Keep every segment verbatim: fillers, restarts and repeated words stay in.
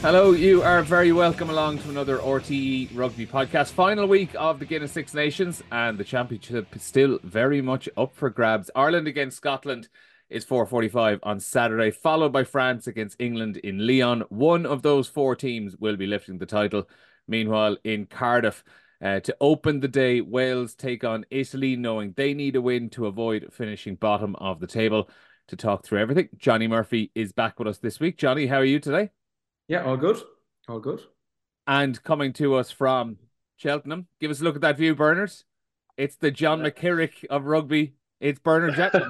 Hello, you are very welcome along to another R T E Rugby podcast. Final week of the Guinness Six Nations, and the championship is still very much up for grabs. Ireland against Scotland is four forty-five on Saturday, followed by France against England in Lyon. One of those four teams will be lifting the title. Meanwhile, in Cardiff, uh, to open the day, Wales take on Italy, knowing they need a win to avoid finishing bottom of the table. To talk through everything, Johnny Murphy is back with us this week. Johnny, how are you today? Yeah, all good. All good. And coming to us from Cheltenham, give us a look at that view, Bernard. It's the John McKirrick of rugby. It's Bernard Jetland.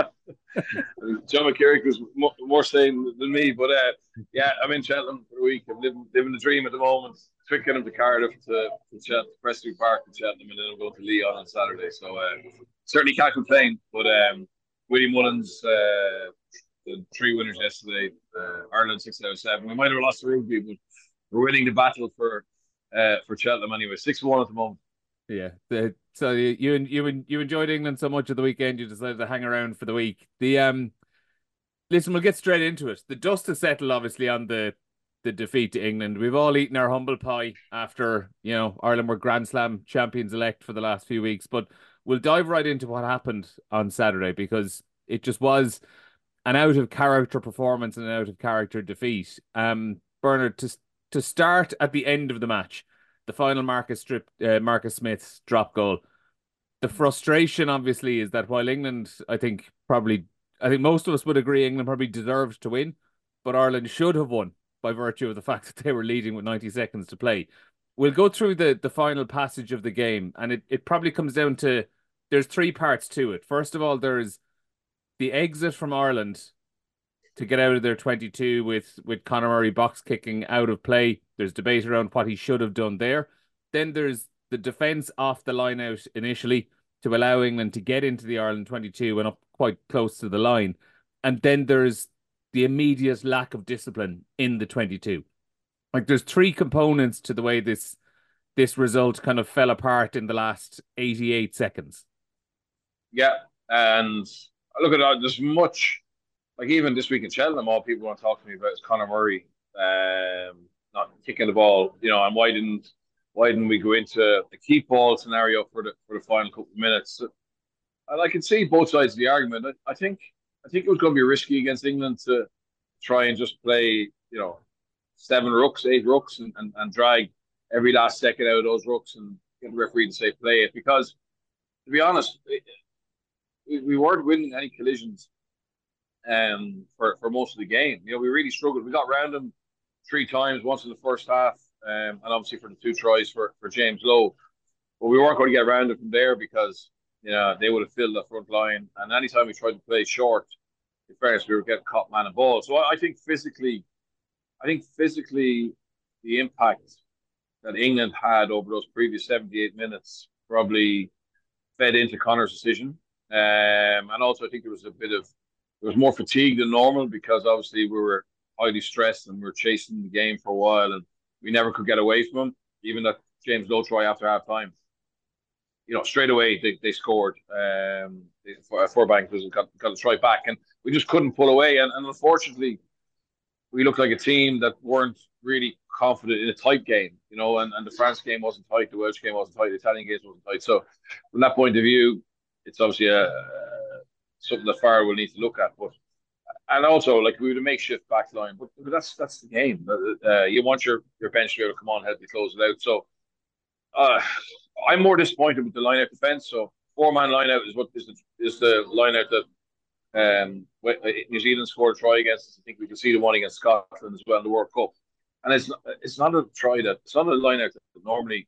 John McKirrick was more, more sane than me, but uh, yeah, I'm in Cheltenham for a week. I'm living, living the dream at the moment. Twickenham to Cardiff to, to, Chel- to Preston Park in Cheltenham, and then I'm going to Lyon on Saturday. So uh, certainly can't complain. But um, Willie Mullins, uh, the three winners yesterday, uh, Ireland six out of seven. We might have lost the rugby, but we're winning the battle for uh, for Cheltenham anyway. Six one at the moment. Yeah. The, so you you you you enjoyed England so much of the weekend, you decided to hang around for the week. The um, listen, we'll get straight into it. The dust has settled, obviously, on the the defeat to England. We've all eaten our humble pie after, you know, Ireland were Grand Slam champions elect for the last few weeks. But we'll dive right into what happened on Saturday, because it just was an out of character performance and an out of character defeat. Um, Bernard, to to start at the end of the match, the final Marcus strip, uh, Marcus Smith's drop goal. The frustration, obviously, is that while England, I think probably, I think most of us would agree England probably deserved to win, but Ireland should have won by virtue of the fact that they were leading with ninety seconds to play. We'll go through the the final passage of the game, and it, it probably comes down to, there's three parts to it. First of all, there's the exit from Ireland to get out of their twenty-two with, with Conor Murray box kicking out of play. There's debate around what he should have done there. Then there's the defence off the line out initially to allow England to get into the Ireland twenty-two and up quite close to the line. And then there's the immediate lack of discipline in the twenty-two. Like, there's three components to the way this this result kind of fell apart in the last eighty-eight seconds. Yeah, and look at that. There's much, like even this week in Cheltenham, all people want to talk to me about is Conor Murray um, not kicking the ball. You know, and why didn't why didn't we go into a keep ball scenario for the for the final couple of minutes? And I can see both sides of the argument. I, I think I think it was going to be risky against England to try and just play, you know, seven rooks, eight rooks, and, and, and drag every last second out of those rooks and get the referee to say play it. Because to be honest, we, we weren't winning any collisions um, for, for most of the game. You know, we really struggled. We got round them three times, once in the first half, um, and obviously for the two tries for, for James Lowe. But we weren't going to get around it from there because, you know, they would have filled the front line. And anytime we tried to play short, in fairness, we were getting caught man and ball. So I, I think physically, I think physically the impact that England had over those previous seventy-eight minutes probably fed into Conor's decision. Um, and also I think there was a bit of, there was more fatigue than normal because obviously we were highly stressed and we were chasing the game for a while and we never could get away from him. Even that James Lowe try after half time, you know, straight away they, they scored. Um, Forbank got, got a try back and we just couldn't pull away. And, and unfortunately, we looked like a team that weren't really confident in a tight game, you know, and, and the France game wasn't tight, the Welsh game wasn't tight, the Italian game wasn't tight. So from that point of view, it's obviously a, uh, something that Farrell will need to look at. But and also, like, we would a makeshift back line, but, but that's that's the game. Uh, you want your, your bench to be able to come on, help you close it out. So uh, I'm more disappointed with the line out defence. So four man line out is what is the is the line out that um, New Zealand scored a try against us. I think we can see the one against Scotland as well in the World Cup. And it's not, it's not a try that it's not a line out that normally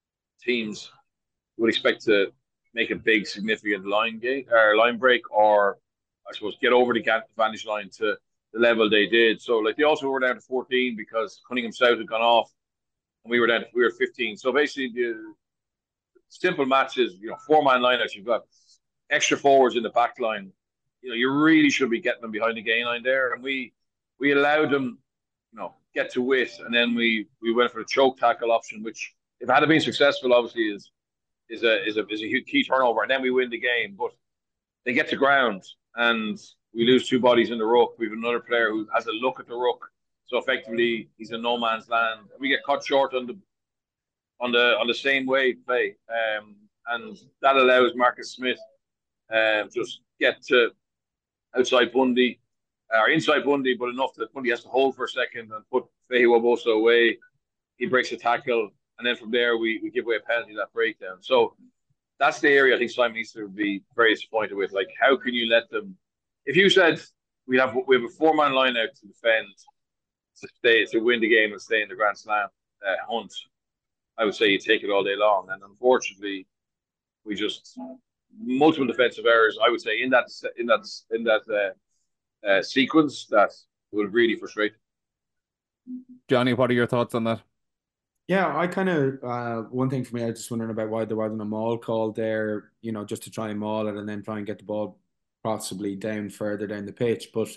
teams would expect to make a big significant line gate or line break, or I suppose get over the advantage line to the level they did. So like they also were down to fourteen because Cunningham South had gone off, and we were down to, we were fifteen. So basically, the simple match is, you know, four man lineouts. You've got extra forwards in the back line. You know, you really should be getting them behind the gain line there, and we we allowed them, you know, get to wit, and then we we went for the choke tackle option, which if it had been successful, obviously is is a is a is a huge key turnover, and then we win the game. But they get to ground, and we lose two bodies in the ruck. We have another player who has a look at the ruck, So effectively, he's in no man's land. We get cut short on the on the on the same way play, um, and that allows Marcus Smith um, just get to outside Bundy or inside Bundy, but enough that Bundy has to hold for a second and put Fahey Wabosa away. He breaks a tackle, and then from there we, we give away a penalty, that breakdown. So that's the area I think Simon needs to be very disappointed with. Like, how can you let them? If you said we have we have a four man line out to defend, to stay to win the game and stay in the Grand Slam uh, hunt, I would say you take it all day long. And unfortunately, we just multiple defensive errors. I would say in that in that in that uh, uh, sequence that will really frustrate. Johnny, what are your thoughts on that? Yeah, I kind of uh, one thing for me, I was just wondering about why there wasn't a maul called there, you know, just to try and maul it and then try and get the ball possibly down further down the pitch. But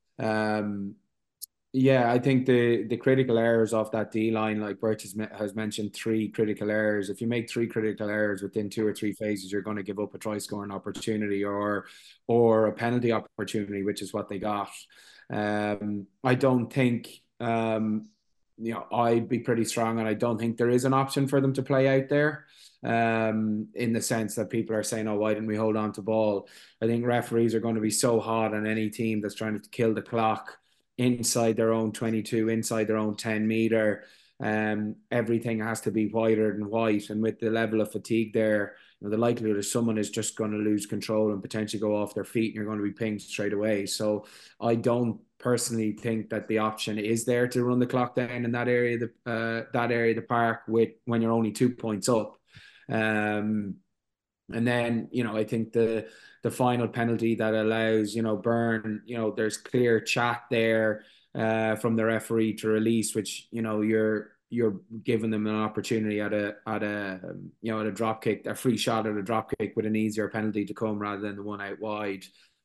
um, yeah, I think the the critical errors off that D line, like Birch has, has mentioned, three critical errors. If you make three critical errors within two or three phases, you're going to give up a try scoring opportunity or or a penalty opportunity, which is what they got. Um, I don't think. Um, you know, I'd be pretty strong, and I don't think there is an option for them to play out there. Um, in the sense that people are saying, "Oh, why didn't we hold on to ball?" I think referees are going to be so hot on any team that's trying to kill the clock inside their own twenty-two, inside their own ten meter. Um, everything has to be whiter than white, and with the level of fatigue there, you know, the likelihood is someone is just going to lose control and potentially go off their feet, and you're going to be pinged straight away. So I don't personally think that the option is there to run the clock down in that area, the uh, that area of the park with when you're only two points up. Um, and then, you know, I think the the final penalty that allows, you know, Byrne, you know, there's clear chat there uh, from the referee to release, which, you know, you're you're giving them an opportunity at a at a you know at a drop kick, a free shot at a drop kick with an easier penalty to come rather than the one out wide.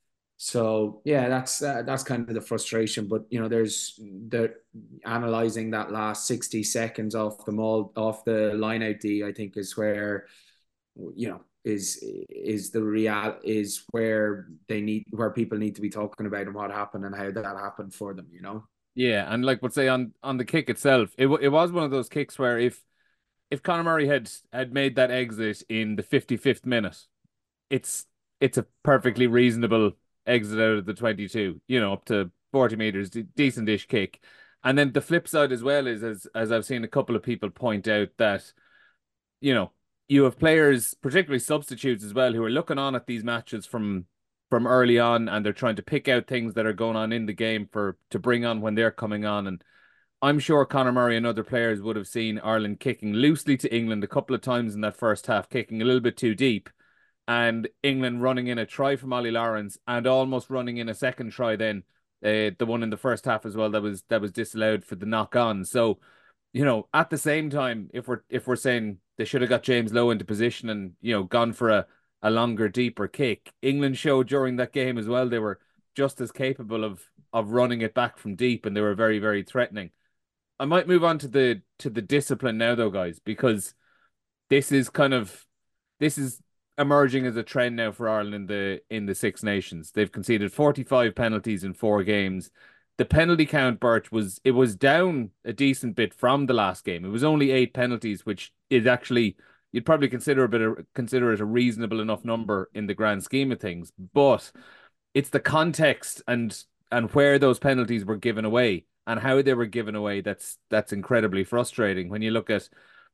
So yeah, that's uh, that's kind of the frustration. But you know, there's the analyzing that last sixty seconds off the maul off the line out D, I think is where you know is is the real is where they need where people need to be talking about and what happened and how that happened for them. You know. Yeah, and like would say on on the kick itself, it it was one of those kicks where if if Conor Murray had had made that exit in the fifty-fifth minute, it's it's a perfectly reasonable exit out of the twenty-two, you know, up to forty meters, decent-ish kick. And then the flip side as well is, as as I've seen a couple of people point out, that, you know, you have players, particularly substitutes as well, who are looking on at these matches from from early on, and they're trying to pick out things that are going on in the game for to bring on when they're coming on. And I'm sure Conor Murray and other players would have seen Ireland kicking loosely to England a couple of times in that first half, kicking a little bit too deep, and England running in a try from Ollie Lawrence and almost running in a second try then, uh, the one in the first half as well that was that was disallowed for the knock on. So, you know, at the same time, if we're if we're saying they should have got James Lowe into position and, you know, gone for a, a longer, deeper kick, England showed during that game as well they were just as capable of of running it back from deep, and they were very, very threatening. I might move on to the to the discipline now though, guys, because this is kind of this is emerging as a trend now for Ireland in the in the Six Nations. They've conceded forty-five penalties in four games. The penalty count, Birch, was it was down a decent bit from the last game. It was only eight penalties, which is actually you'd probably consider a bit of, consider it a reasonable enough number in the grand scheme of things. But it's the context and and where those penalties were given away and how they were given away that's that's incredibly frustrating. When you look at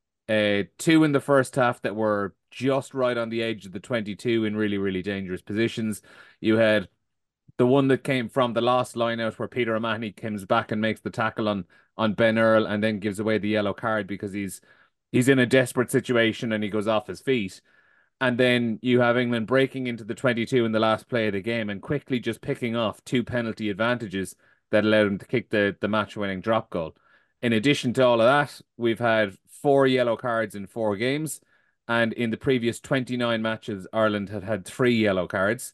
uh, two in the first half that were just right on the edge of the twenty-two in really, really dangerous positions. You had the one that came from the last line out where Peter O'Mahony comes back and makes the tackle on on Ben Earl and then gives away the yellow card because he's he's in a desperate situation and he goes off his feet. And then you have England breaking into the twenty-two in the last play of the game and quickly just picking off two penalty advantages that allowed them to kick the, the match-winning drop goal. In addition to all of that, we've had four yellow cards in four games. And in the previous twenty-nine matches, Ireland had had three yellow cards.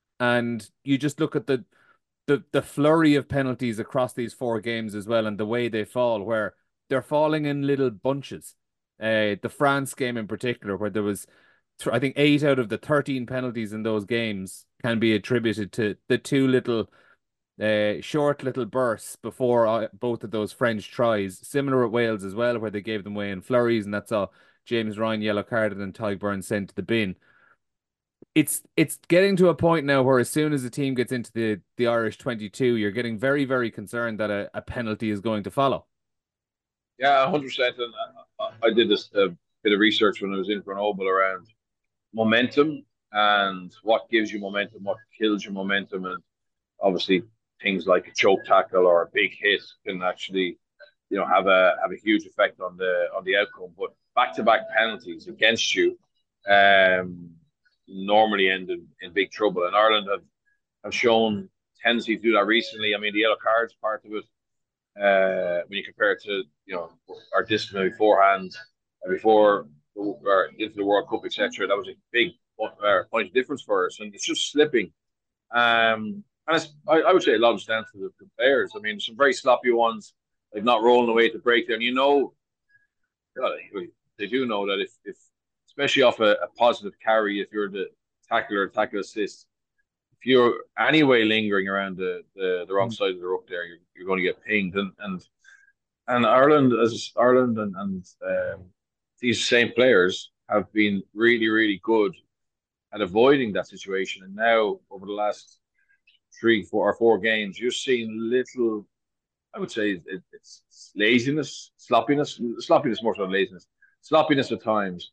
And you just look at the the the flurry of penalties across these four games as well, and the way they fall, where they're falling in little bunches. Uh, the France game in particular, where there was, I think, eight out of the thirteen penalties in those games can be attributed to the two little uh, short little bursts before uh, both of those French tries. Similar at Wales as well, where they gave them away in flurries, and that's all. James Ryan yellow carded and Ty Burns sent to the bin. It's it's getting to a point now where as soon as the team gets into the, the Irish twenty-two, you're getting very, very concerned that a, a penalty is going to follow. Yeah, one hundred percent. And I, I did this uh, bit of research when I was in Grenoble around momentum and what gives you momentum, what kills your momentum. And obviously things like a choke tackle or a big hit can actually, you know, have a have a huge effect on the on the outcome. But back-to-back penalties against you um, normally end in, in big trouble. And Ireland have, have shown tendency to do that recently. I mean, the yellow cards part of it, uh, when you compare it to, you know, our discipline beforehand, uh, before or into the World Cup, et cetera, that was a big uh, point of difference for us. And it's just slipping. Um, and it's, I, I would say a lot of it's down to the, the players. I mean, some very sloppy ones, like not rolling away to breakdown. You know, they do know that if, if especially off a, a positive carry, if you're the tackler or tackle assist, if you're anyway lingering around the, the, the wrong side of the ruck there, you're, you're going to get pinged. And and and Ireland, as Ireland and, and um, these same players have been really, really good at avoiding that situation. And now, over the last three, four, or four games, you're seeing little, I would say it, it's laziness, sloppiness, sloppiness more so than laziness, sloppiness at times.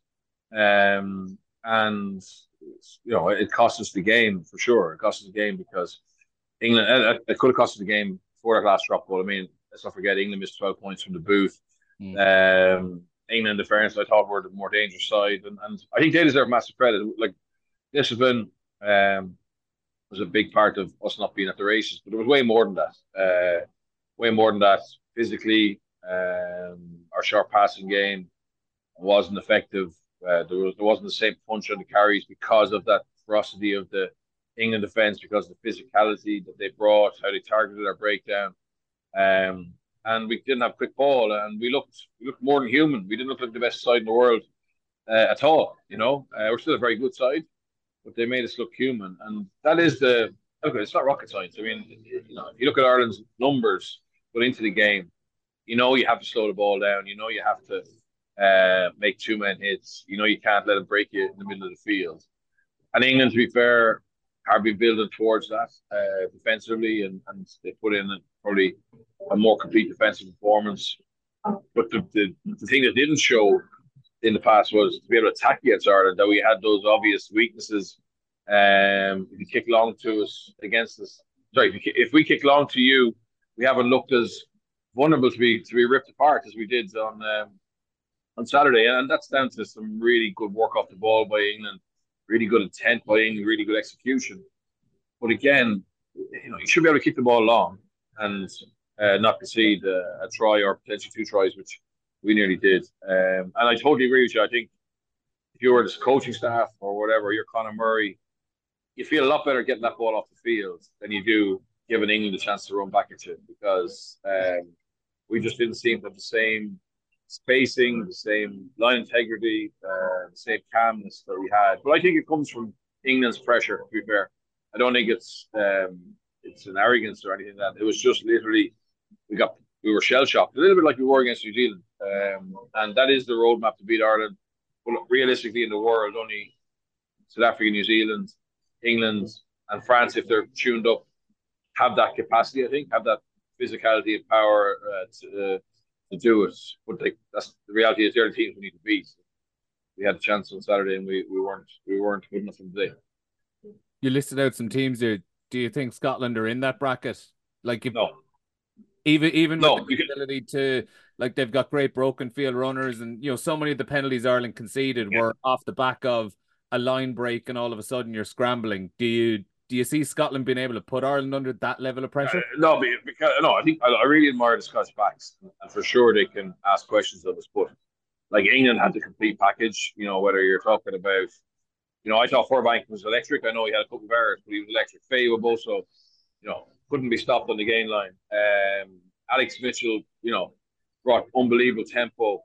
Um, and, you know, it cost us the game for sure. It cost us the game because England, it, it could have cost us the game before that last drop goal. I mean, let's not forget England missed twelve points from the booth. Mm. Um, England, in fairness, I thought were the more dangerous side. And, and I think they deserve massive credit. Like, discipline um, was a big part of us not being at the races, but it was way more than that. Uh, way more than that. Physically, um, our short passing game wasn't effective. Uh, there was there wasn't the same punch on the carries because of that ferocity of the England defence, because of the physicality that they brought, how they targeted our breakdown, um, and we didn't have quick ball, and we looked we looked more than human. We didn't look like the best side in the world uh, at all. You know, uh, we're still a very good side, but they made us look human, and that is the okay. It's not rocket science. I mean, you know, if you look at Ireland's numbers put into the game, you know you have to slow the ball down. You know you have to uh, make two men hits. You know you can't let them break you in the middle of the field. And England, to be fair, have been building towards that uh, defensively, and, and they put in a, probably a more complete defensive performance. But the, the the thing that didn't show in the past was to be able to attack against Ireland, that we had those obvious weaknesses. Um, if you kick long to us against us, sorry, if, you, if we kick long to you, we haven't looked as vulnerable to be to be ripped apart as we did on um, on Saturday, and that's down to some really good work off the ball by England, really good intent by England, really good execution. But again, you know, you should be able to kick the ball long and uh, not concede uh, a try or potentially two tries, which we nearly did. Um, and I totally agree with you. I think if you were this coaching staff or whatever, you're Conor Murray, you feel a lot better getting that ball off the field than you do giving England a chance to run back at you, because um, we just didn't seem to have the same spacing, the same line integrity, uh, the same calmness that we had. But I think it comes from England's pressure, to be fair. I don't think it's um, it's an arrogance or anything like that. It was just literally, we got we were shell shocked, a little bit like we were against New Zealand, um, and that is the roadmap to beat Ireland. But realistically, in the world, only South Africa, New Zealand, England, and France, if they're tuned up, have that capacity. I think have that physicality and power uh, to, uh, to do it. But like, that's the reality is, they're the teams we need to beat. We had a chance on Saturday, and we, we weren't we weren't good enough today. You listed out some teams there. Do you think Scotland are in that bracket? Like, if, no. Even even no, with the ability to, like, they've got great broken field runners, and you know so many of the penalties Ireland conceded yeah. were off the back of a line break, and all of a sudden you're scrambling. Do you do you see Scotland being able to put Ireland under that level of pressure? Uh, no, because no, I think I, I really admire the Scottish backs, and for sure they can ask questions of us. But like, England had the complete package. You know, whether you're talking about, you know, I thought Forbank was electric. I know he had a couple of errors, but he was electric. Faye were both, so, you know, couldn't be stopped on the gain line. Um, Alex Mitchell, you know, brought unbelievable tempo.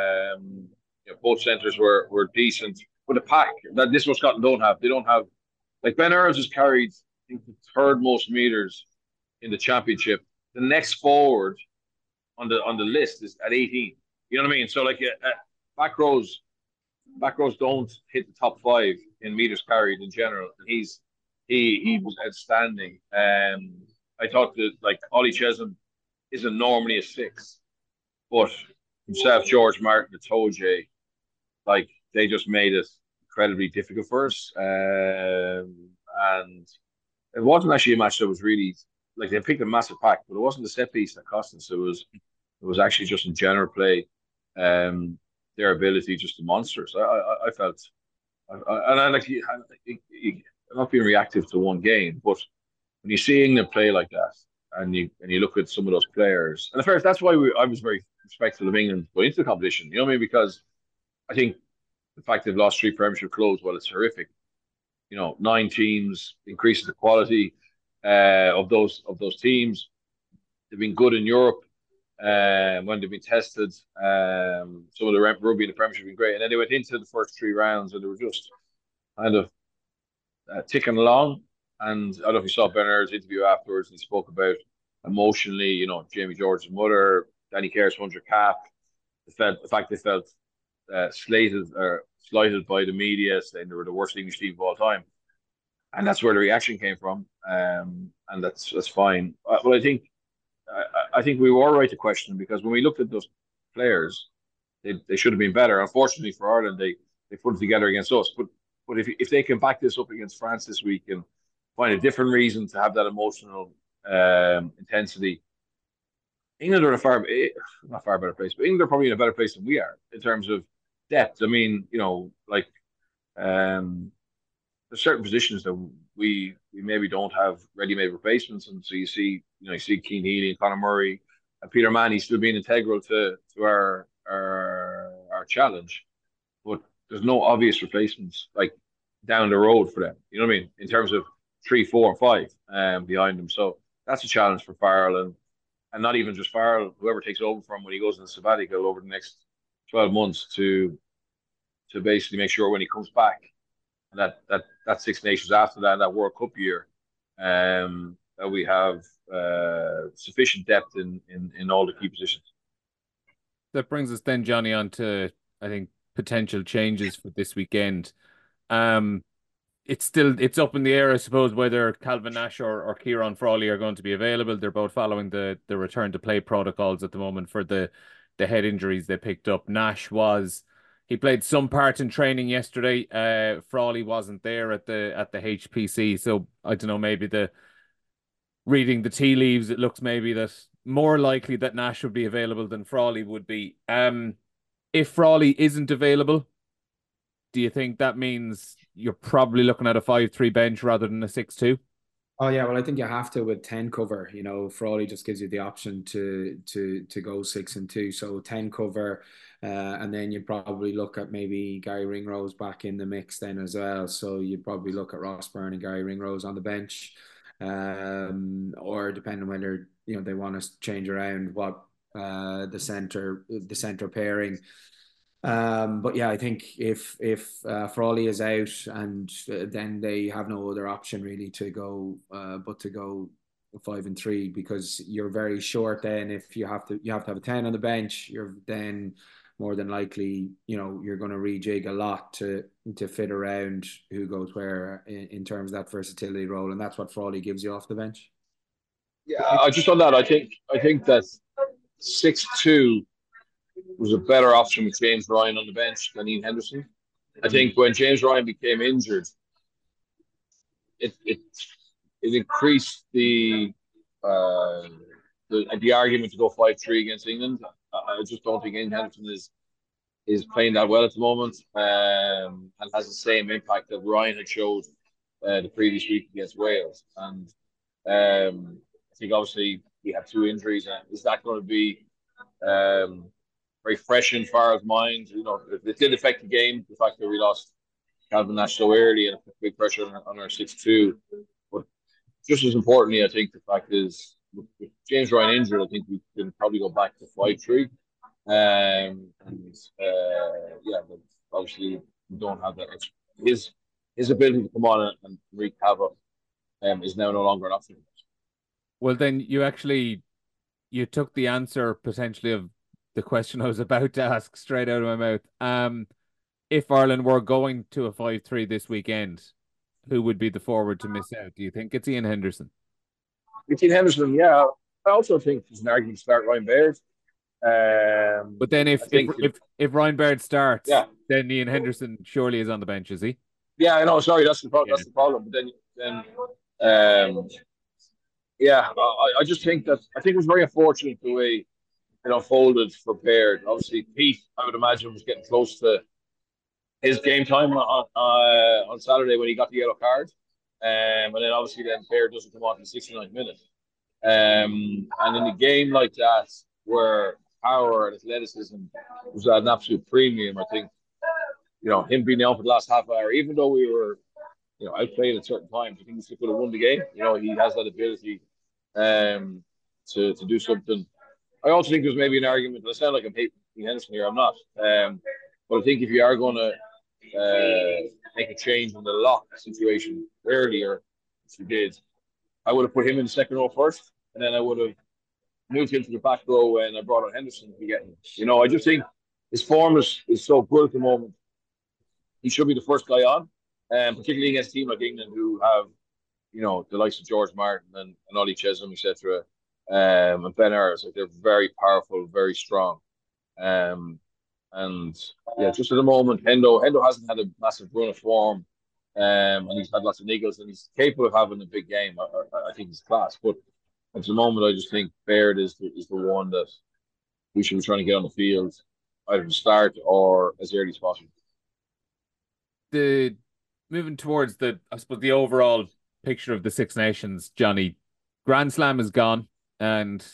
Um, you know, both centres were were decent. But the pack that this was Scotland don't have. They don't have, like, Ben Earls has carried, I think, the third most meters in the championship. The next forward on the on the list is at eighteen. You know what I mean? So like uh, uh, back rows, back rows don't hit the top five in meters carried in general. And he's he he was outstanding. Um, I thought that like Ollie Chesson isn't normally a six, but himself, George Martin, Itoje, like they just made it incredibly difficult for us. Um, and it wasn't actually a match that was really like they picked a massive pack, but it wasn't the set piece that cost us. It was it was actually just in general play, um, their ability just to monsters. I I, I felt, I, I, and I like I'm not being reactive to one game, but when you're seeing them play like that, and you and you look at some of those players, and at first that's why we, I was very respectful of England going into the competition. You know what I mean? Because I think the fact they've lost three Premiership clubs, well, it's horrific. You know, nine teams increases the quality uh, of those of those teams. They've been good in Europe uh, when they've been tested. Um, some of the rugby in the Premiership have been great, and then they went into the first three rounds and they were just kind of uh, ticking along. And I don't know if you saw Bernard's interview afterwards, and he spoke about emotionally, you know, Jamie George's mother, Danny Care's hundred cap, the, felt, the fact they felt uh, slated or slighted by the media, saying they were the worst English team of all time, and that's where the reaction came from, um, and that's that's fine. Uh, well, I think I, I think we were right to question because when we looked at those players, they, they should have been better. Unfortunately for Ireland, they they put it together against us. But but if if they can back this up against France this week and find a different reason to have that emotional um, intensity, England are in a far not far better place, but England are probably in a better place than we are in terms of depth. I mean, you know, like um, there's certain positions that we we maybe don't have ready-made replacements, and so you see, you know, you see Keane Healy and Conor Murray and Peter Manny still being integral to to our our our challenge, but there's no obvious replacements like down the road for them. You know what I mean? In terms of three, four, and five um, behind them, so that's a challenge for Farrell, and and not even just Farrell, whoever takes over from when he goes in the sabbatical over the next twelve months to to basically make sure when he comes back, and that that that Six Nations after that, that World Cup year, um, that we have uh, sufficient depth in, in in all the key positions. That brings us then, Johnny, on to I think potential changes for this weekend. Um, it's still it's up in the air, I suppose, whether Calvin Nash or, or Kieran Frawley are going to be available. They're both following the the return to play protocols at the moment for the the head injuries they picked up. Nash was he played some part in training yesterday. Uh, Frawley wasn't there at the at the H P C, so I don't know. Maybe the reading the tea leaves, it looks maybe that more likely that Nash would be available than Frawley would be. Um, if Frawley isn't available, do you think that means you're probably looking at a five three bench rather than a six two? Oh yeah, well I think you have to with ten cover. You know, Frawley just gives you the option to to to go six and two. So ten cover, uh, and then you'd probably look at maybe Gary Ringrose back in the mix then as well. So you'd probably look at Ross Byrne and Gary Ringrose on the bench, um, or depending on whether you know they want to change around what uh the center the center pairing. Um, but yeah, I think if if uh, Frawley is out, and uh, then they have no other option really to go, uh, but to go five and three, because you're very short. Then if you have to, you have to have a ten on the bench. You're then more than likely, you know, you're going to rejig a lot to to fit around who goes where in, in terms of that versatility role, and that's what Frawley gives you off the bench. Yeah, I just on that, I think I think that six two was a better option with James Ryan on the bench than Ian Henderson. I think when James Ryan became injured, it it it increased the uh, the the argument to go five three against England. I just don't think Ian Henderson is is playing that well at the moment, um, and has the same impact that Ryan had showed uh, the previous week against Wales. And um, I think obviously we have two injuries, and is that going to be um, very fresh in Farrell's mind? You know, it, it did affect the game, the fact that we lost Calvin Nash so early and put big pressure on, on our six two. But just as importantly, I think the fact is, with, with James Ryan injured, I think we can probably go back to five three. Um, and uh, yeah, but obviously we don't have that. His his ability to come on and, and wreak havoc um, is now no longer an option. Well, then you actually you took the answer potentially of the question I was about to ask straight out of my mouth. Um, if Ireland were going to a five three this weekend, who would be the forward to miss out? Do you think it's Ian Henderson? Between Henderson, yeah. I also think there's an argument to start Ryan Baird. Um, But then I if if think, if if Ryan Baird starts, yeah, then Ian Henderson surely is on the bench, is he? yeah. I know. Sorry, that's the pro- Yeah. that's the problem. But then, then, um, yeah, I, I just think that I think it was very unfortunate the way it unfolded for Baird. Obviously, Pete, I would imagine, was getting close to his game time on uh, on Saturday when he got the yellow card. Um, and then obviously then Baird doesn't come on in the sixty-ninth minute. Um, and in a game like that where power and athleticism was at an absolute premium, I think, you know, him being out for the last half hour, even though we were, you know, outplayed at certain times, I think he still could have won the game. You know, he has that ability um, to, to do something. I also think there's maybe an argument. I sound like I'm hating Henderson here. I'm not. Um, but I think if you are going to uh, make a change in the lock situation earlier, as you did, I would have put him in the second row first, and then I would have moved him to the back row and I brought on Henderson to be getting. You know, I just think his form is, is so good at the moment. He should be the first guy on, and um, particularly against a team like England who have, you know, the likes of George Martin and, and Ollie Chesham, et cetera. Um, and Ben Ayres, like they're very powerful, very strong. Um, and yeah, just at the moment, Hendo Hendo hasn't had a massive run of form, um, and he's had lots of niggles, and he's capable of having a big game. I, I, I think he's class, but at the moment, I just think Baird is the, is the one that we should be trying to get on the field either to start or as early as possible. The moving towards the, I suppose, the overall picture of the Six Nations, Johnny, Grand Slam is gone, and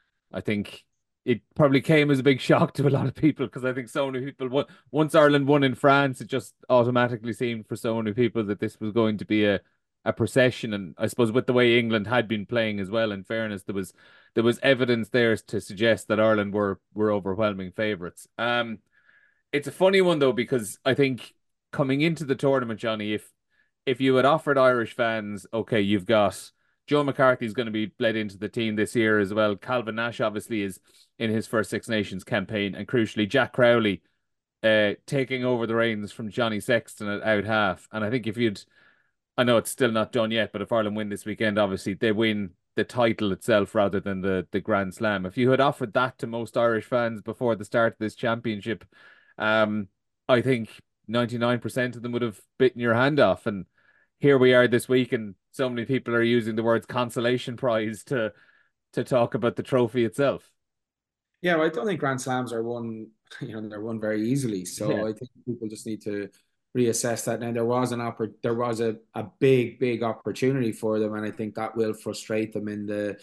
I think it probably came as a big shock to a lot of people because I think so many people, once Ireland won in France, it just automatically seemed for so many people that this was going to be a a procession. And I suppose with the way England had been playing as well, in fairness, there was there was evidence there to suggest that Ireland were were overwhelming favourites. Um, it's a funny one though because I think coming into the tournament, Johnny, if if you had offered Irish fans, okay, you've got Joe McCarthy's going to be bled into the team this year as well. Calvin Nash obviously is in his first Six Nations campaign, and crucially, Jack Crowley uh, taking over the reins from Johnny Sexton at out half. And I think if you'd, I know it's still not done yet, but if Ireland win this weekend, obviously they win the title itself rather than the the Grand Slam. If you had offered that to most Irish fans before the start of this championship, um, I think ninety-nine percent of them would have bitten your hand off. And here we are this week, and so many people are using the words consolation prize to to talk about the trophy itself. Yeah, well, I don't think Grand Slams are won, you know, they're won very easily. So Yeah. I think people just need to reassess that. Now there was an oppor- there was a, a big, big opportunity for them, and I think that will frustrate them in the,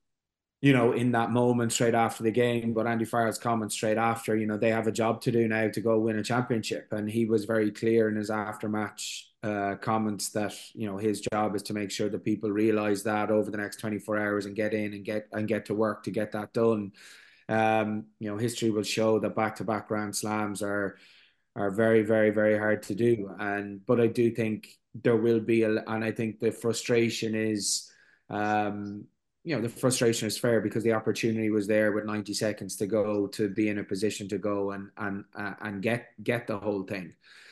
you know, in that moment straight after the game. But Andy Farrell's comment straight after, you know, they have a job to do now to go win a championship. And he was very clear in his after-match uh, comments that, you know, his job is to make sure that people realize that over the next twenty-four hours and get in and get and get to work to get that done. Um, you know, history will show that back-to-back Grand Slams are are very, very, very hard to do. And but I do think there will be a, and I think the frustration is, um, you know, the frustration is fair because the opportunity was there with ninety seconds to go to be in a position to go and and uh, and get get the whole thing.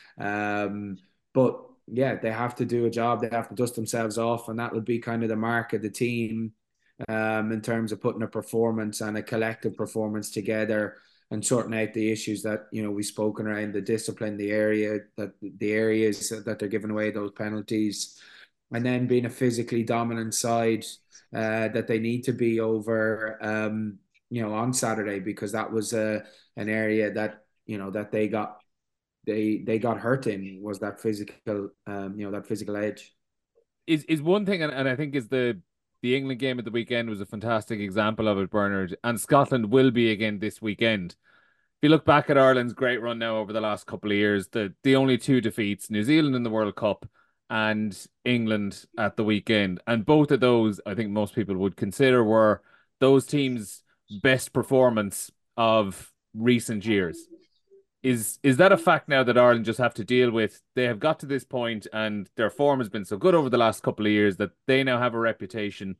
Um, but yeah, they have to do a job. They have to dust themselves off, and that would be kind of the mark of the team um, in terms of putting a performance and a collective performance together and sorting out the issues that, you know, we've spoken around the discipline, the area that the areas that they're giving away those penalties, and then being a physically dominant side uh, that they need to be over, um, you know, on Saturday, because that was a uh, an area that, you know, that they got they they got hurt in, was that physical, um, you know, that physical edge. Is is one thing, and, and I think is the the England game at the weekend was a fantastic example of it, Bernard, and Scotland will be again this weekend. If you look back at Ireland's great run now over the last couple of years, the the only two defeats, New Zealand in the World Cup and England at the weekend, and both of those I think most people would consider were those teams' best performance of recent years. Is is that a fact now that Ireland just have to deal with? They have got to this point and their form has been so good over the last couple of years that they now have a reputation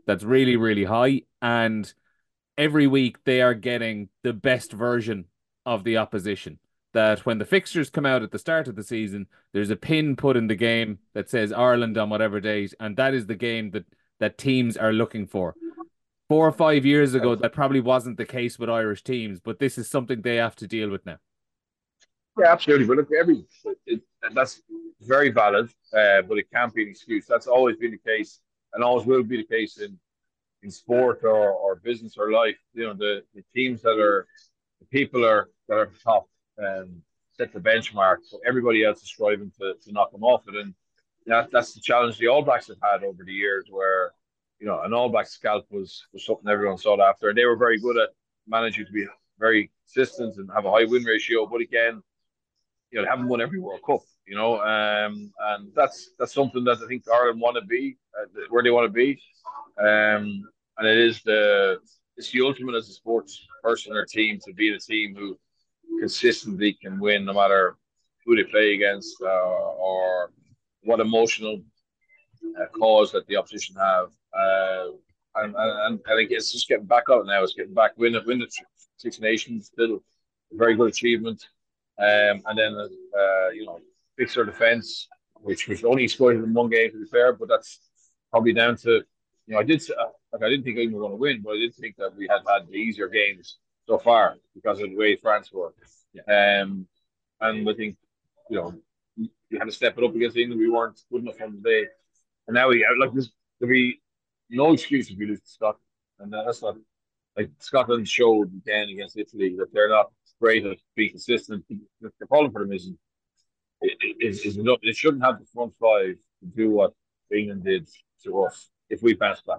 that's really, really high. And every week they are getting the best version of the opposition. That when the fixtures come out at the start of the season, there's a pin put in the game that says Ireland on whatever date, and that is the game that that teams are looking for. Four or five years ago, that probably wasn't the case with Irish teams, but this is something they have to deal with now. Yeah, absolutely. But look, every it, that's very valid, uh, but it can't be an excuse. That's always been the case, and always will be the case in in sport or, or business or life. You know, the, the teams that are the people are that are top and set the benchmark. So everybody else is striving to, to knock them off it. And that, that's the challenge the All Blacks have had over the years, where you know an All Black scalp was, was something everyone sought after. And they were very good at managing to be very consistent and have a high win ratio. But again, you know, they haven't won every World Cup. You know, um, and that's that's something that I think Ireland want to be uh, where they want to be. Um, and it is the it's the ultimate as a sports person or team to be the team who consistently can win no matter who they play against uh, or what emotional uh, cause that the opposition have. Uh, and, and, and I think it's just getting back out now. It's getting back win win the Six Nations, still a very good achievement. Um, and then uh, you know fix their defence, which was only scored in one game to be fair, but that's probably down to you know I did uh, like I didn't think England were going to win, but I did think that we had had the easier games so far because of the way France were. Yeah. Um, and I think you know we had to step it up against England. We weren't good enough on the day, and now we like this. There'll be no excuse if we lose to Scotland, and that's not like Scotland showed again against Italy that they're not great at being consistent. The problem for them is is, is enough. They shouldn't have the front five to do what England did to us if we bounce back.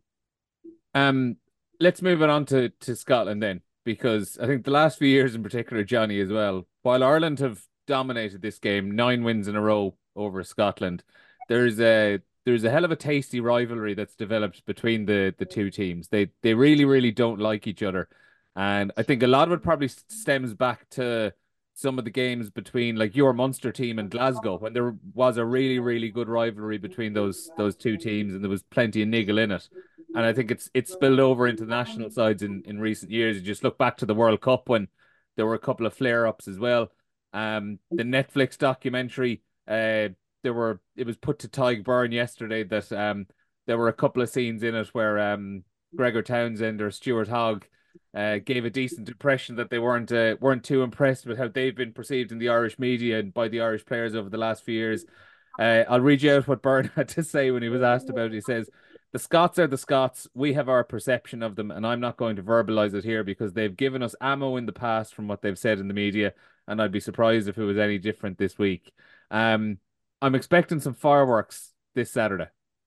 Um, let's move it on to to Scotland then, because I think the last few years in particular, Johnny, as well, while Ireland have dominated this game, nine wins in a row over Scotland, there's a there's a hell of a tasty rivalry that's developed between the the two teams. They they really, really don't like each other. And I think a lot of it probably stems back to some of the games between like your Munster team and Glasgow, when there was a really, really good rivalry between those those two teams, and there was plenty of niggle in it. And I think it's it's spilled over into the national sides in, in recent years. You just look back to the World Cup when there were a couple of flare-ups as well. Um, the Netflix documentary, uh, there were it was put to Tig Byrne yesterday that um there were a couple of scenes in it where um Gregor Townsend or Stuart Hogg uh, gave a decent impression that they weren't uh, weren't too impressed with how they've been perceived in the Irish media and by the Irish players over the last few years. Uh, I'll read you out what Byrne had to say when he was asked about it. He says, "The Scots are the Scots. We have our perception of them, and I'm not going to verbalize it here because they've given us ammo in the past from what they've said in the media, and I'd be surprised if it was any different this week." Um, I'm expecting some fireworks this Saturday.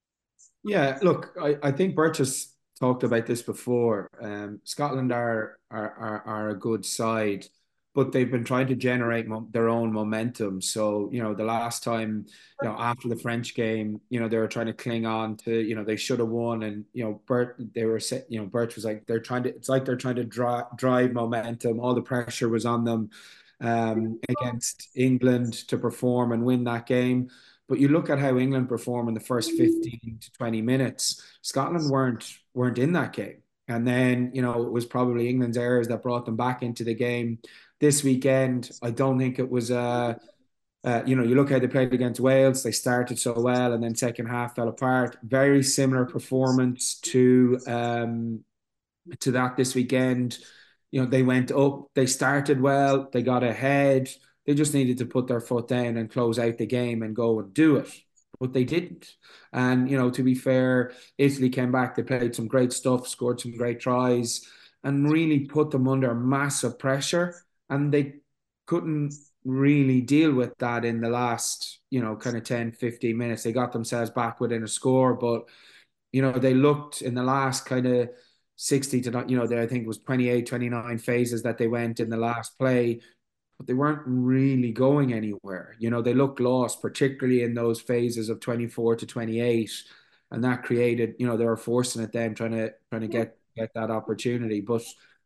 Yeah, look, I, I think Birch has talked about this before. Um, Scotland are, are are are a good side, but they've been trying to generate mo their own momentum. So, you know, the last time, you know, after the French game, you know, they were trying to cling on to, you know, they should have won. And, you know, Bert, they were, you know, Birch was like, they're trying to, it's like they're trying to drive, drive momentum. All the pressure was on them um, against England to perform and win that game. But you look at how England performed in the first fifteen to twenty minutes, Scotland weren't weren't in that game. And then, you know, it was probably England's errors that brought them back into the game. This weekend, I don't think it was, uh, uh, you know, you look how they played against Wales, they started so well and then second half fell apart. Very similar performance to um, to that this weekend. You know, they went up, they started well, they got ahead. They just needed to put their foot down and close out the game and go and do it. But they didn't. And, you know, to be fair, Italy came back, they played some great stuff, scored some great tries, and really put them under massive pressure. And they couldn't really deal with that in the last, you know, kind of ten, fifteen minutes. They got themselves back within a score, but, you know, they looked in the last kind of sixty to not, you know, there I think it was twenty-eight, twenty-nine phases that they went in the last play, but they weren't really going anywhere. You know, they looked lost, particularly in those phases of twenty-four to twenty-eight. And that created, you know, they were forcing it them, trying to trying to get get that opportunity. But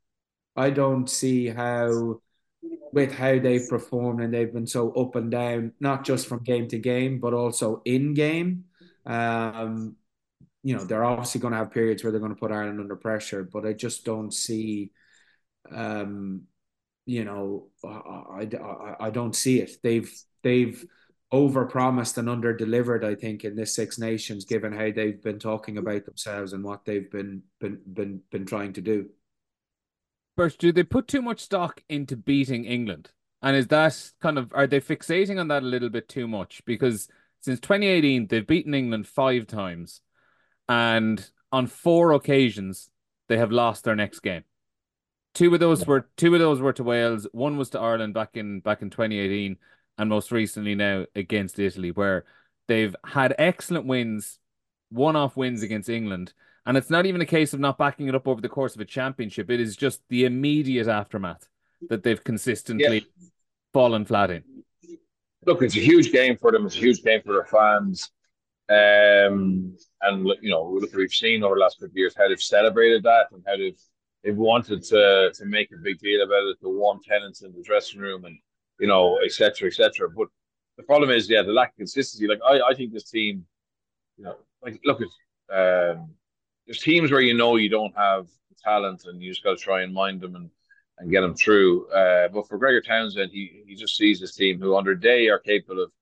I don't see how, with how they've performed and they've been so up and down, not just from game to game, but also in game. Um, you know, they're obviously going to have periods where they're going to put Ireland under pressure, but I just don't see, um, you know, I, I, I don't see it. They've they've overpromised and underdelivered, I think, in this Six Nations, given how they've been talking about themselves and what they've been been been been trying to do. First, do they put too much stock into beating England? And is that kind of, are they fixating on that a little bit too much? Because since twenty eighteen, they've beaten England five times, and on four occasions, they have lost their next game. Two of those were two of those were to Wales. One was to Ireland back in back in twenty eighteen, and most recently now against Italy, where they've had excellent wins, one-off wins against England. And it's not even a case of not backing it up over the course of a championship. It is just the immediate aftermath that they've consistently Yeah. fallen flat in. Look, it's a huge game for them. It's a huge game for their fans. Um, and you know, look, we've seen over the last couple of years how they've celebrated that and how they've they've wanted to to make a big deal about it, the warm tenants in the dressing room, and you know, et cetera, et cetera. But the problem is, yeah, the lack of consistency. Like I, I think this team, you know, like look at um, there's teams where you know you don't have the talent, and you just got to try and mind them and and get them through. Uh, but for Gregor Townsend, he he just sees this team who, under day, are capable of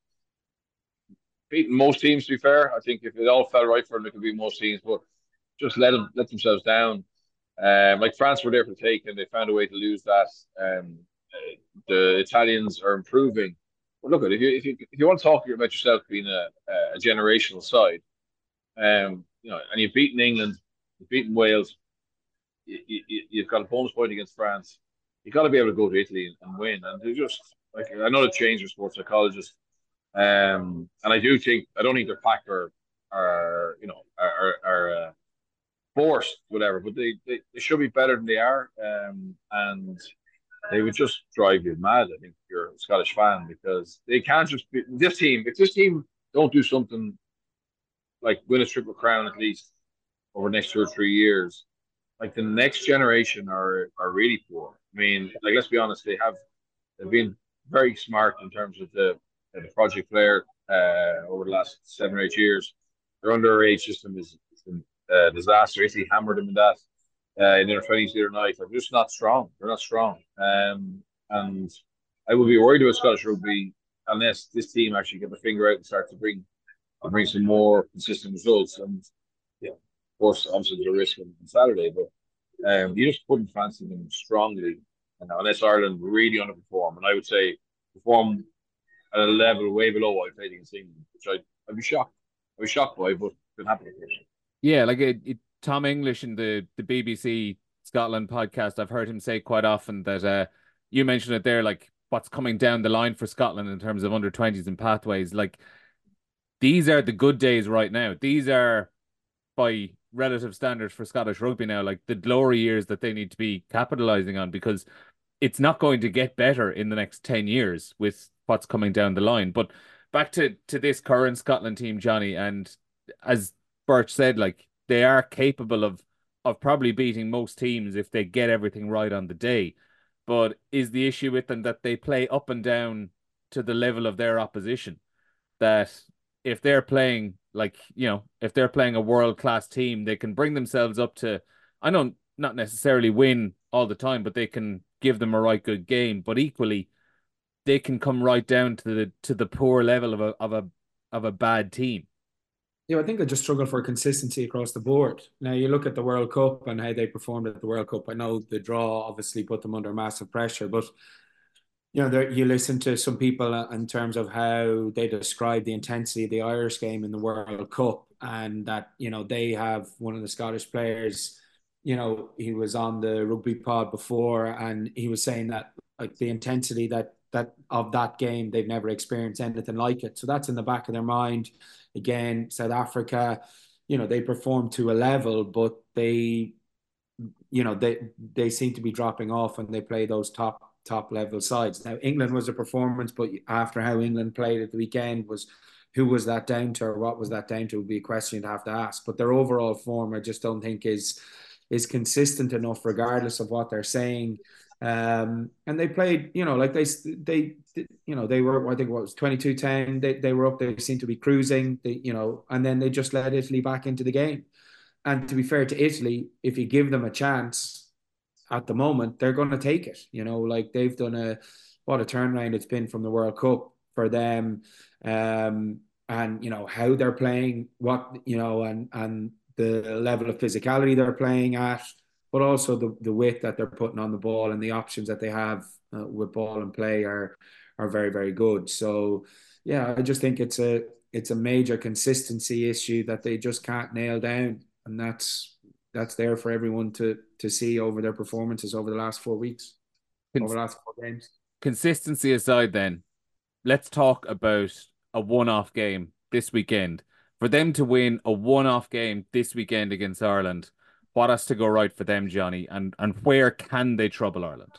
beating most teams. To be fair, I think if it all fell right for them, it could beat most teams. But just let them let themselves down. Um, like France were there for the take, and they found a way to lose that. Um, uh, the Italians are improving. But look at if you if you if you want to talk about yourself being a a generational side, um, you know, and you've beaten England, you've beaten Wales, you, you, you've got a bonus point against France. You've got to be able to go to Italy and, and win. And they just like I know the change of sports psychologists. Um, and I do think I don't think their pack are are you know are are, are uh, forced whatever, but they, they they should be better than they are. Um, and they would just drive you mad. I think if you're a Scottish fan, because they can't just be this team. If this team don't do something like win a triple crown at least over the next two or three years, like the next generation are are really poor. I mean, like let's be honest, they have they've been very smart in terms of the the project player uh, over the last seven or eight years. Their underage system is, is a disaster. Italy hammered them in that uh, in their twenties the other night. They're just not strong. They're not strong. Um, and I would be worried about Scottish rugby unless this team actually get the finger out and start to bring bring some more consistent results. And yeah, of course, obviously there's a risk on, on Saturday, but um, you just wouldn't fancy them strongly, you know, unless Ireland really underperform. And I would say perform at a level way below what I played against England, which I, I'd be shocked. I'd be shocked by, but could happen. Yeah, like it, it, Tom English in the, the B B C Scotland podcast, I've heard him say quite often that uh, you mentioned it there, like what's coming down the line for Scotland in terms of under twenties and pathways. Like these are the good days right now. These are, by relative standards for Scottish rugby now, like the glory years that they need to be capitalizing on, because it's not going to get better in the next ten years with what's coming down the line. But back to, to this current Scotland team, Johnny, and as Birch said, like they are capable of of probably beating most teams if they get everything right on the day. But is the issue with them that they play up and down to the level of their opposition? That if they're playing like, you know, if they're playing a world-class team, they can bring themselves up to, I know not necessarily win all the time, but they can give them a right good game. But equally, they can come right down to the to the poor level of a of a of a bad team. Yeah, I think they just struggle for consistency across the board. Now you look at the World Cup and how they performed at the World Cup. I know the draw obviously put them under massive pressure, but you know, there, you listen to some people in terms of how they describe the intensity of the Irish game in the World Cup, and that, you know, they have one of the Scottish players, you know, he was on the rugby pod before, and he was saying that like the intensity that that of that game, they've never experienced anything like it. So that's in the back of their mind. Again, South Africa, you know, they perform to a level, but they, you know, they they seem to be dropping off when they play those top top level sides. Now, England was a performance, but after how England played at the weekend, was who was that down to, or what was that down to, would be a question to have to ask. But their overall form, I just don't think is is consistent enough, regardless of what they're saying. Um, and they played, you know, like they, they, you know, they were, I think what was twenty-two ten, they, they were up, they seemed to be cruising, they, you know, and then they just let Italy back into the game. And to be fair to Italy, if you give them a chance at the moment, they're going to take it, you know, like they've done a, what a turnaround it's been from the World Cup for them. Um, and, you know, how they're playing, what, you know, and, and the level of physicality they're playing at, but also the, the width that they're putting on the ball and the options that they have uh, with ball and play are are very, very good. So yeah, I just think it's a it's a major consistency issue that they just can't nail down. And that's that's there for everyone to to see over their performances over the last four weeks, over the last four games. Consistency aside, then let's talk about a one-off game this weekend. For them to win a one-off game this weekend against Ireland, what has to go right for them, Johnny? And and where can they trouble Ireland?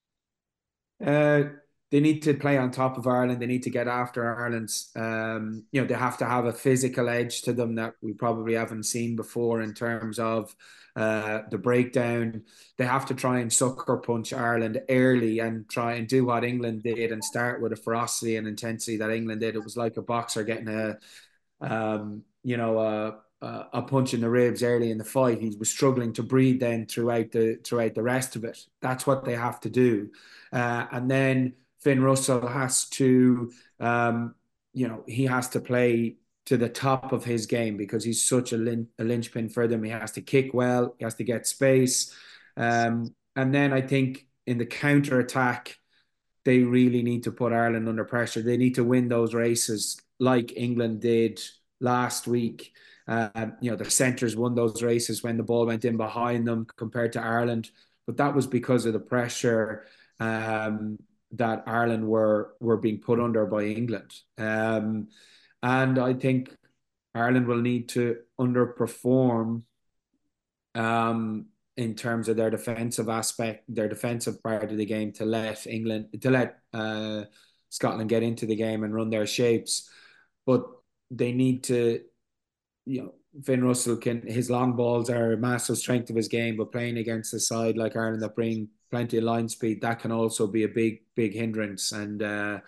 Uh, they need to play on top of Ireland. They need to get after Ireland's. Um, you know, they have to have a physical edge to them that we probably haven't seen before in terms of uh, the breakdown. They have to try and sucker punch Ireland early and try and do what England did and start with a ferocity and intensity that England did. It was like a boxer getting a, um, you know, a uh, a punch in the ribs early in the fight. He was struggling to breathe then throughout the throughout the rest of it. That's what they have to do, uh, and then Finn Russell has to, um, you know, he has to play to the top of his game because he's such a, lin- a linchpin for them. He has to kick well. He has to get space, um, and then I think in the counter attack they really need to put Ireland under pressure. They need to win those races like England did last week. Uh, you know, the centres won those races when the ball went in behind them compared to Ireland, but that was because of the pressure um, that Ireland were were being put under by England. Um, and I think Ireland will need to underperform um, in terms of their defensive aspect, their defensive part of the game to let England, to let uh, Scotland get into the game and run their shapes. But they need to, you know, Finn Russell can, his long balls are a massive strength of his game, but playing against a side like Ireland that bring plenty of line speed, that can also be a big, big hindrance. And, uh,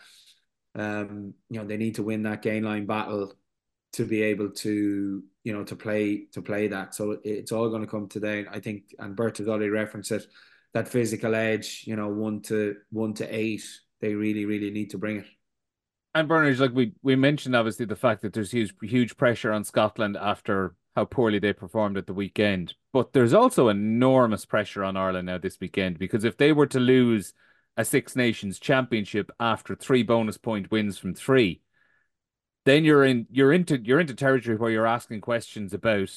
um, you know, they need to win that gain line battle to be able to, you know, to play to play that. So it's all going to come today, I think. And Bert has already referenced it. That physical edge, you know, one to one to eight, they really, really need to bring it. And Bernard, like we we mentioned, obviously the fact that there's huge huge pressure on Scotland after how poorly they performed at the weekend, but there's also enormous pressure on Ireland now this weekend because if they were to lose a Six Nations Championship after three bonus point wins from three, then you're in you're into you're into territory where you're asking questions about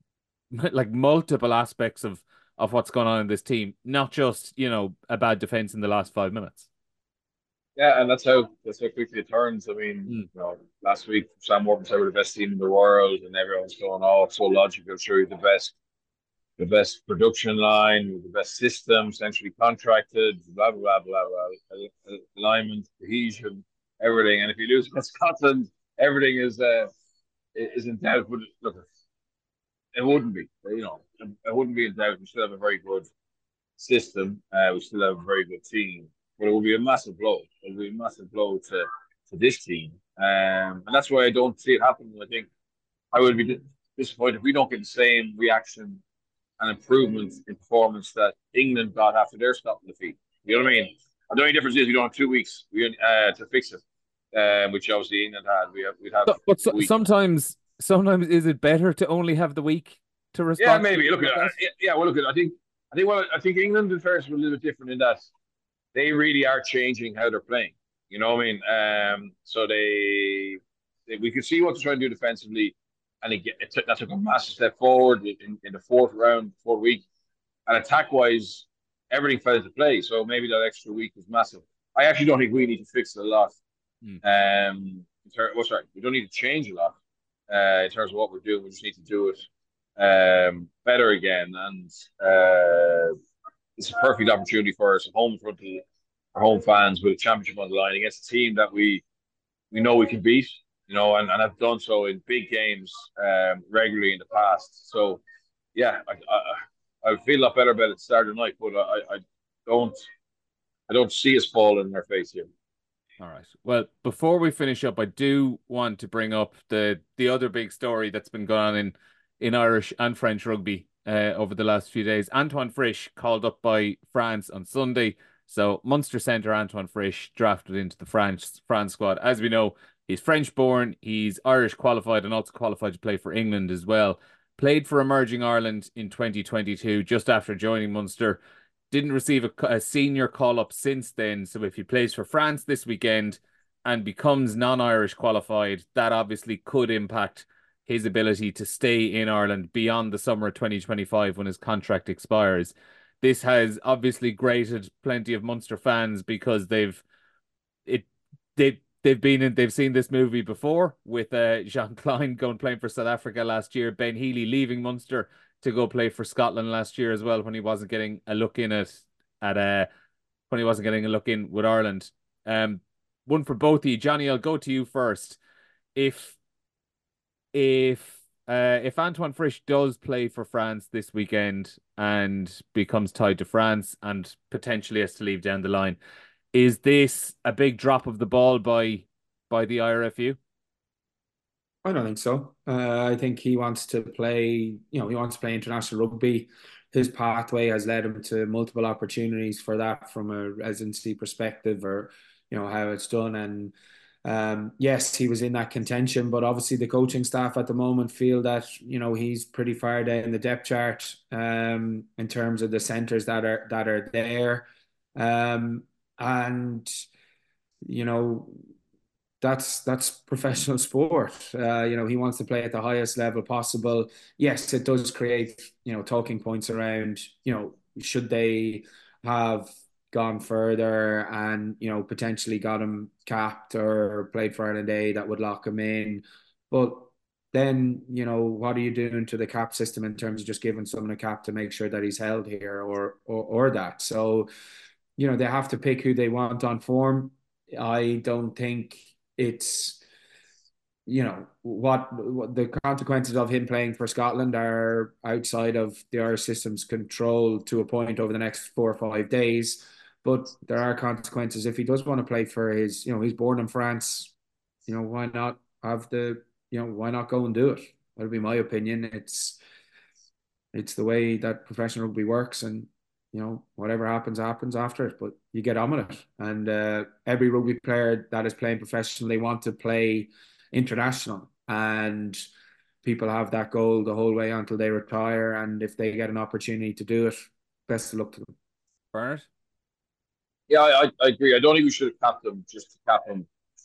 like multiple aspects of of what's going on in this team, not just, you know, a bad defense in the last five minutes. Yeah, and that's how that's how quickly it turns. I mean, Mm. you know, last week Sam Morton said we're the best team in the world, and everyone's going, "Oh, it's so logical, sure, the best, the best production line, the best system, centrally contracted, blah blah blah blah, blah. Alignment, cohesion, everything." And if you lose against Scotland, everything is uh, is in doubt. But look, it wouldn't be, you know, it wouldn't be in doubt. We still have a very good system. Uh, we still have a very good team, but it will be a massive blow. It will be a massive blow to, to this team. Um, and that's why I don't see it happening. I think I would be disappointed if we don't get the same reaction and improvement in performance that England got after their Scotland defeat. You know what I mean? And the only difference is we don't have two weeks uh, to fix it, um, which obviously England had. We have, we'd have So, but so, a week. sometimes sometimes is it better to only have the week to Yeah, respond maybe. Look at like that? yeah, yeah. Well, look at I think I think well, I think England and first were a little bit different in that they really are changing how they're playing. You know what I mean? Um, so they, they we could see what they're trying to do defensively, and it, it took, that took a massive step forward in, in the fourth round, fourth week, and attack wise, everything fell into play. So maybe that extra week was massive. I actually don't think we need to fix it a lot. Mm. Um, in ter- well, sorry, we don't need to change a lot uh, in terms of what we're doing. We just need to do it um, better again, and uh, it's a perfect opportunity for us at home in front of our home fans with a championship on the line against a team that we we know we can beat, you know, and, and have done so in big games um, regularly in the past. So, yeah, I, I I feel a lot better about it Saturday night, but I, I don't I don't see us falling in their face here. All right. Well, before we finish up, I do want to bring up the the other big story that's been going on in in Irish and French rugby uh, over the last few days. Antoine Frisch called up by France on Sunday. So Munster centre Antoine Frisch drafted into the France France squad. As we know, he's French born, he's Irish qualified and also qualified to play for England as well. Played for Emerging Ireland in twenty twenty-two, just after joining Munster. Didn't receive a, a senior call-up since then. So if he plays for France this weekend and becomes non-Irish qualified, that obviously could impact his ability to stay in Ireland beyond the summer of twenty twenty-five when his contract expires. This has obviously grated plenty of Munster fans because they've it they they've been in they've seen this movie before with uh, Jean Klein going playing for South Africa last year, Ben Healy leaving Munster to go play for Scotland last year as well when he wasn't getting a look in at at uh when he wasn't getting a look in with Ireland. Um, one for both of you, Johnny. I'll go to you first. If if uh if Antoine Frisch does play for France this weekend and becomes tied to France and potentially has to leave down the line, is this a big drop of the ball by by the I R F U? I don't think so. Uh, I think he wants to play, you know, he wants to play international rugby. His pathway has led him to multiple opportunities for that from a residency perspective, or, you know, how it's done. And um, yes, he was in that contention, but obviously the coaching staff at the moment feel that, you know, he's pretty far down in the depth chart um, in terms of the centres that are that are there. Um, and, you know, that's that's professional sport. Uh, you know, he wants to play at the highest level possible. Yes, it does create, you know, talking points around, you know, should they have gone further and, you know, potentially got him capped or played for Ireland A that would lock him in. But then, you know, what are you doing to the cap system in terms of just giving someone a cap to make sure that he's held here or or, or that? So, you know, they have to pick who they want on form. I don't think it's, you know, what, what the consequences of him playing for Scotland are outside of the Irish system's control to a point over the next four or five days. But there are consequences if he does want to play for his, you know, he's born in France, you know, why not have the, you know, why not go and do it? That'll be my opinion. It's, it's the way that professional rugby works, and you know, whatever happens, happens after it, but you get on with it. And uh, every rugby player that is playing professionally want to play international, and people have that goal the whole way until they retire. And if they get an opportunity to do it, best of luck to them. Bernard? Yeah, I, I agree. I don't think we should have capped him just to cap him.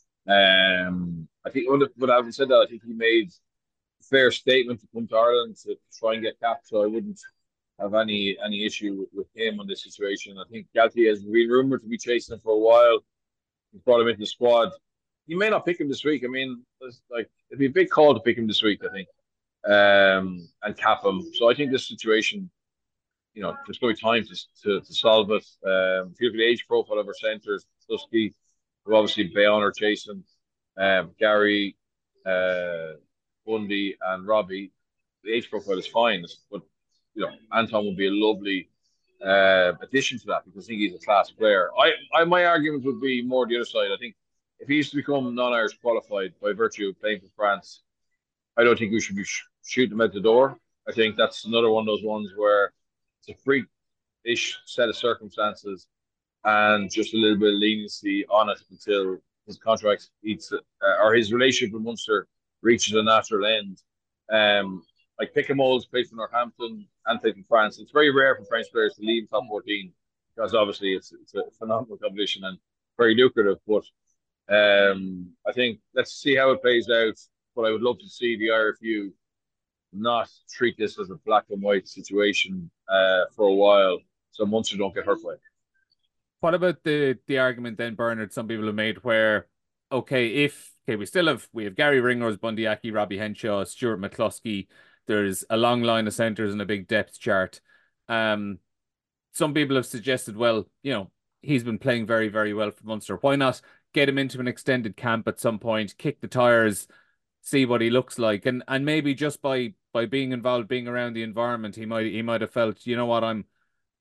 Um, I think, but having said that, I think he made a fair statement to come to Ireland to try and get capped, so I wouldn't have any any issue with, with him on this situation. I think Galthy has been rumoured to be chasing him for a while. He brought him into the squad. He may not pick him this week. I mean, it's like it'd be a big call to pick him this week, I think, um, and cap him. So I think this situation, you know, there's going to be time to, to, to solve it. Um, if you look at the age profile of our centres, Dusky, who obviously Bayonne are chasing, um, Gary, uh, Bundy, and Robbie, the age profile is fine, but you know, Anton would be a lovely uh, addition to that because I think he's a class player. I, I, my argument would be more the other side. I think if he used to become non-Irish qualified by virtue of playing for France, I don't think we should be sh- shooting him out the door. I think that's another one of those ones where it's a freak-ish set of circumstances and just a little bit of leniency on it until his contract eats uh, or his relationship with Munster reaches a natural end. Um, like Picamoles played for Northampton and played for France. It's very rare for French players to leave top fourteen because obviously it's it's a phenomenal competition and very lucrative. But um, I think let's see how it plays out. But I would love to see the I R F U not treat this as a black and white situation uh, for a while, so Munster don't get hurt by it. What about the the argument then, Bernard? Some people have made where, okay, if okay, we still have we have Gary Ringrose, Bundy Aki, Robbie Henshaw, Stuart McCluskey. There's a long line of centres and a big depth chart. Um, some people have suggested, well, you know, he's been playing very, very well for Munster. Why not get him into an extended camp at some point, kick the tires, see what he looks like, and and maybe just by by being involved, being around the environment, he might he might have felt, you know what, I'm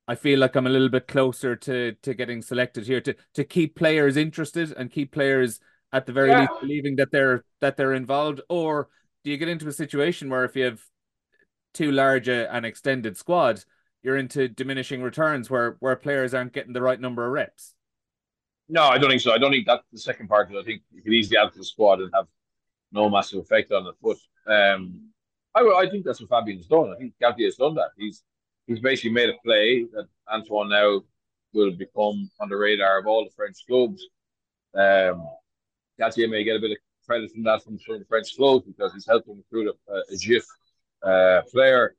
I feel like I'm a little bit closer to to getting selected here to to keep players interested and keep players at the very Yeah. least believing that they're that they're involved? Or do you get into a situation where if you have too large a, an extended squad, you're into diminishing returns where where players aren't getting the right number of reps? No, I don't think so. I don't think that's the second part of it. I think you could easily add to the squad and have no massive effect on it. But um, I, I think that's what Fabian's done. I think Galtier has done that. He's he's basically made a play that Antoine now will become on the radar of all the French clubs. Um, Galtier may get a bit of credit from that from, from the French clubs because he's helping recruit a, a G I F uh, player.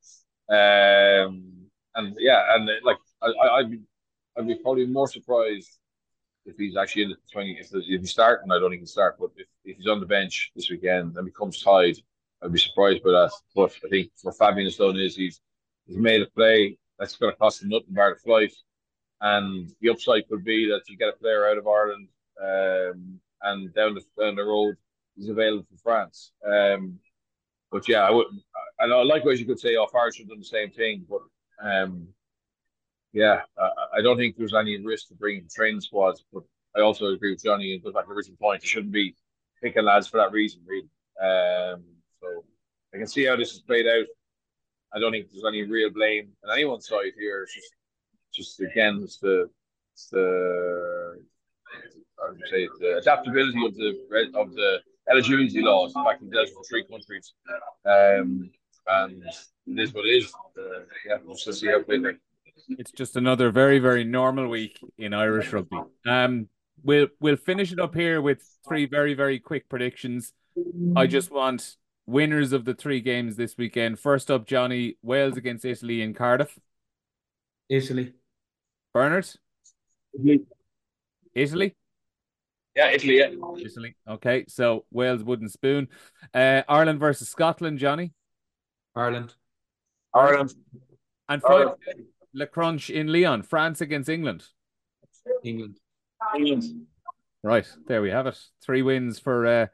Um, and yeah, and uh, like I, I, I'd be, I'd be probably more surprised if he's actually in the twenty. If, if he's starting, I don't think he'll start. But if, if he's on the bench this weekend and becomes tied, I'd be surprised by that. But I think what Fabian has done is he's he's made a play that's going to cost him nothing bar the flight, and the upside could be that you get a player out of Ireland, um, and down the down the road he's available for France. Um, but yeah, I wouldn't. I know likewise you could say, oh, Irish have done the same thing, but um, yeah, uh, I don't think there's any risk to bringing training squads, but I also agree with Johnny and goes back to the original point. You shouldn't be picking lads for that reason, really. Um, so I can see how this is played out. I don't think there's any real blame on anyone's side here. It's just, just again, it's the, it's the, I would say, the adaptability of the of the eligibility laws back in the three countries, um, and it is what it is. Uh, yeah, we'll just see how it plays out. It's just another very, very normal week in Irish rugby. Um, we'll we'll finish it up here with three very, very quick predictions. I just want winners of the three games this weekend. First up, Johnny, Wales against Italy in Cardiff. Italy. Bernard? Italy. Italy? Yeah, Italy, yeah. Italy. Okay, so Wales wooden spoon. Uh, Ireland versus Scotland, Johnny? Ireland. Ireland. And finally, Le Crunch in Lyon, France against England. England. England. Right, there we have it. Three wins for uh,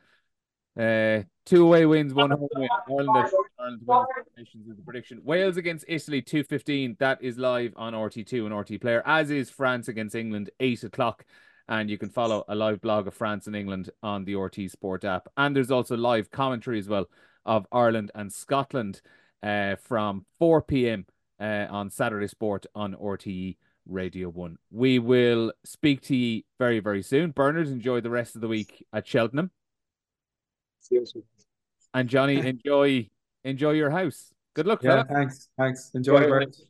uh, two away wins, one home win. Ireland, Ireland wins nations is the prediction. Wales against Italy, two fifteen. That is live on R T two and R T Player, as is France against England, eight o'clock. And you can follow a live blog of France and England on the R T Sport app. And there's also live commentary as well of Ireland and Scotland uh, from four p.m. Uh, on Saturday Sport on R T E Radio one. We will speak to you very, very soon. Bernard, enjoy the rest of the week at Cheltenham. Seriously. And Johnny, enjoy enjoy your house. Good luck, Yeah, fella. thanks. Thanks. Enjoy, Bert.